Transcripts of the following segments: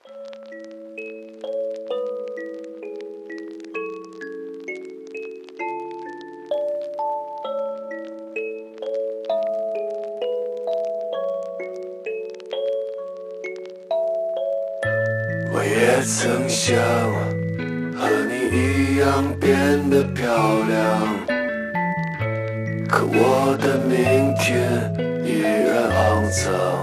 我也曾想和你一样变得漂亮，可我的明天依然肮脏。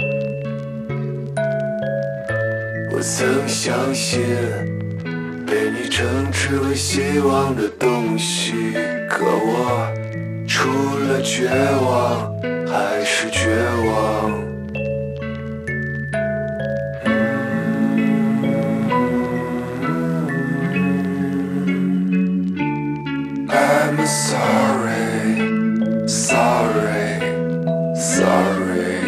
我曾相信被你称之为希望的东西，可我除了绝望还是绝望。I'm sorry, sorry, sorry.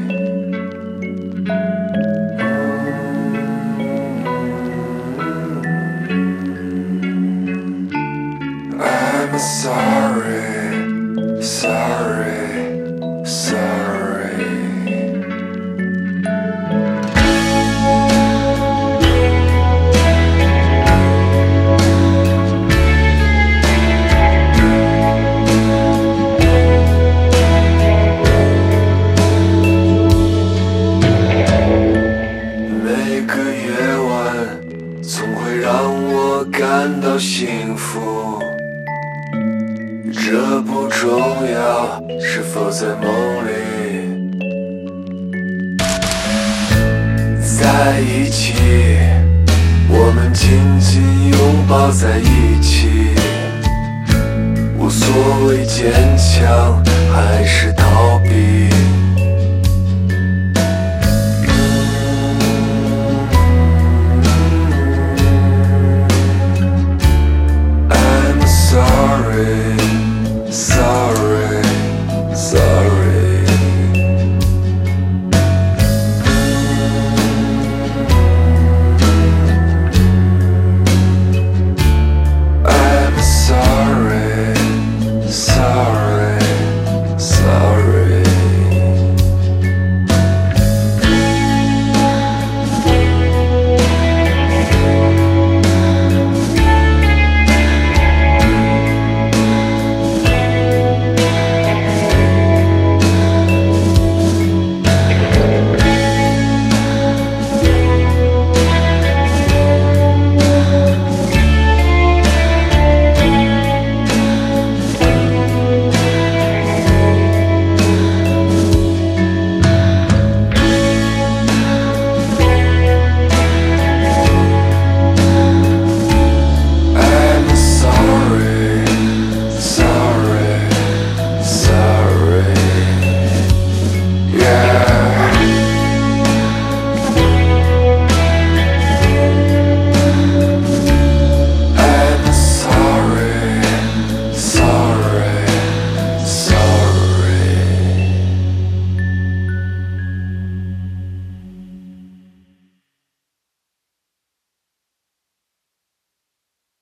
I'm sorry, sorry, sorry. 每个夜晚总会让我感到幸福，这不重要是否在梦里在一起，我们紧紧拥抱在一起，无所谓坚强还是逃避。